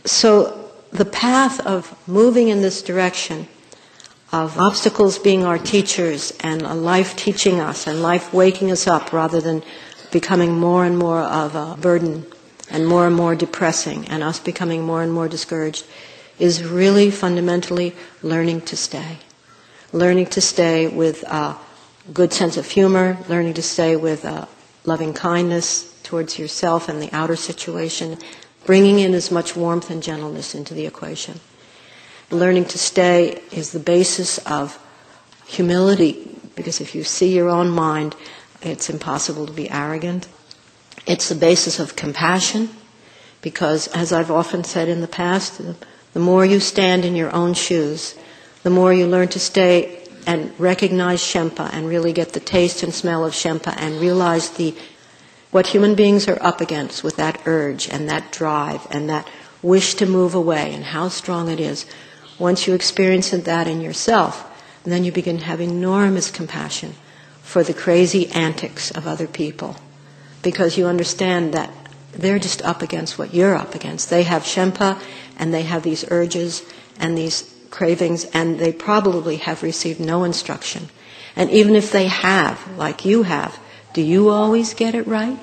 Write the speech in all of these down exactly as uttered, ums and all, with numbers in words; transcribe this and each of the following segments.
So the path of moving in this direction, of obstacles being our teachers and a life teaching us and life waking us up rather than becoming more and more of a burden and more and more depressing and us becoming more and more discouraged, is really fundamentally learning to stay. Learning to stay with a good sense of humor, learning to stay with a loving kindness towards yourself and the outer situation, bringing in as much warmth and gentleness into the equation. Learning to stay is the basis of humility, because if you see your own mind, it's impossible to be arrogant. It's the basis of compassion, because as I've often said in the past, the more you stand in your own shoes, the more you learn to stay and recognize Shenpa and really get the taste and smell of Shenpa and realize the what human beings are up against with that urge and that drive and that wish to move away and how strong it is. Once you experience that in yourself, then you begin to have enormous compassion for the crazy antics of other people, because you understand that they're just up against what you're up against. They have Shenpa and they have these urges and these cravings, and they probably have received no instruction. And even if they have, like you have, do you always get it right?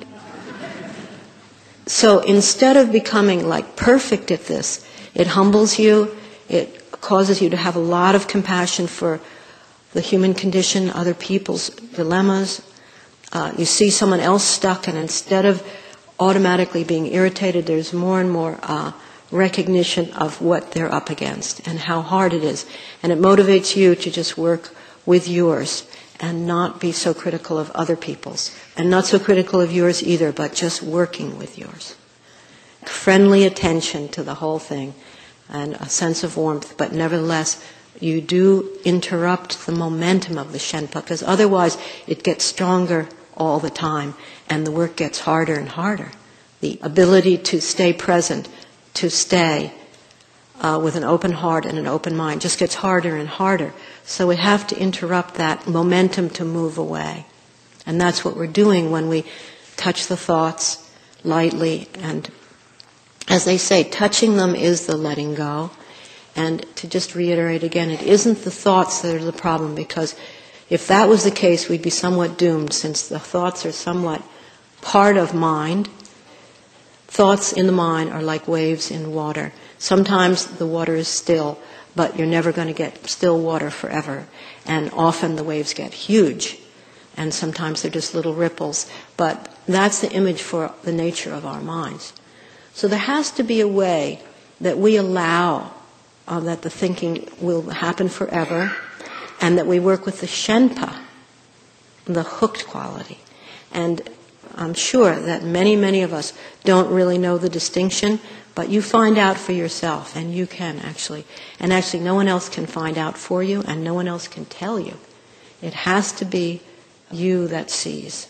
So instead of becoming like perfect at this, it humbles you, it causes you to have a lot of compassion for the human condition, other people's dilemmas. Uh, you see someone else stuck, and instead of automatically being irritated, there's more and more uh, recognition of what they're up against and how hard it is. And it motivates you to just work with yours and not be so critical of other people's, and not so critical of yours either, but just working with yours. Friendly attention to the whole thing and a sense of warmth, but nevertheless you do interrupt the momentum of the Shenpa, because otherwise it gets stronger all the time and the work gets harder and harder. The ability to stay present, to stay uh, with an open heart and an open mind just gets harder and harder. So we have to interrupt that momentum to move away. And that's what we're doing when we touch the thoughts lightly. And as they say, touching them is the letting go. And to just reiterate again, it isn't the thoughts that are the problem, because if that was the case, we'd be somewhat doomed, since the thoughts are somewhat part of mind. Thoughts in the mind are like waves in water. Sometimes the water is still, but you're never going to get still water forever. And often the waves get huge, and sometimes they're just little ripples. But that's the image for the nature of our minds. So there has to be a way that we allow uh, that the thinking will happen forever, and that we work with the Shenpa, the hooked quality. And I'm sure that many, many of us don't really know the distinction, but you find out for yourself, and you can actually. And actually no one else can find out for you, and no one else can tell you. It has to be you that sees.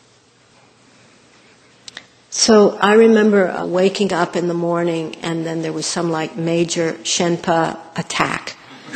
So I remember uh, waking up in the morning, and then there was some like major Shenpa attack.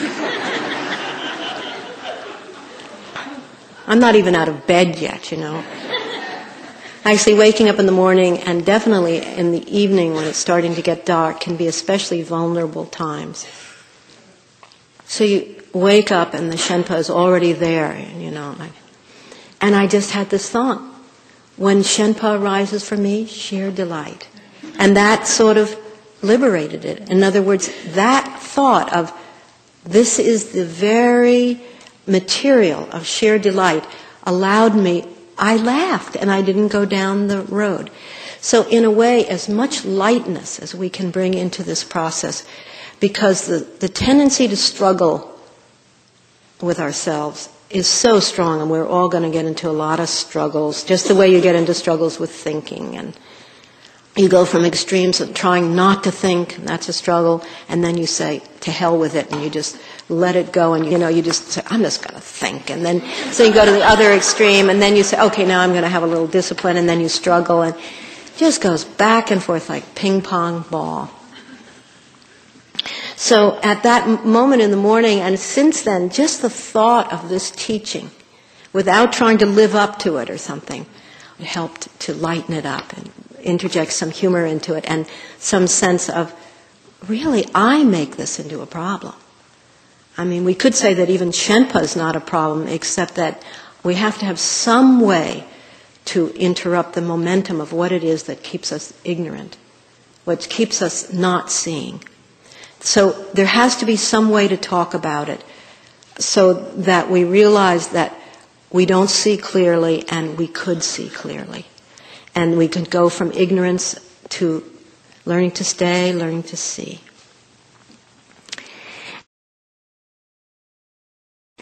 I'm not even out of bed yet, you know. Actually, waking up in the morning, and definitely in the evening when it's starting to get dark, can be especially vulnerable times. So you wake up and the Shenpa is already there, you know. And I just had this thought. When Shenpa arises for me, sheer delight. And that sort of liberated it. In other words, that thought of this is the very material of sheer delight allowed me, I laughed and I didn't go down the road. So in a way, as much lightness as we can bring into this process, because the, the tendency to struggle with ourselves is so strong, and we're all going to get into a lot of struggles, just the way you get into struggles with thinking. And you go from extremes of trying not to think, and that's a struggle, and then you say, to hell with it, and you just let it go, and you know, you just say, I'm just going to think. And then, so you go to the other extreme, and then you say, okay, now I'm going to have a little discipline, and then you struggle, and it just goes back and forth like ping pong ball. So at that moment in the morning, and since then, just the thought of this teaching, without trying to live up to it or something, it helped to lighten it up and interject some humor into it and some sense of really, I make this into a problem. I mean, we could say that even Shenpa is not a problem, except that we have to have some way to interrupt the momentum of what it is that keeps us ignorant, what keeps us not seeing. So there has to be some way to talk about it so that we realize that we don't see clearly and we could see clearly. And we can go from ignorance to learning to stay, learning to see.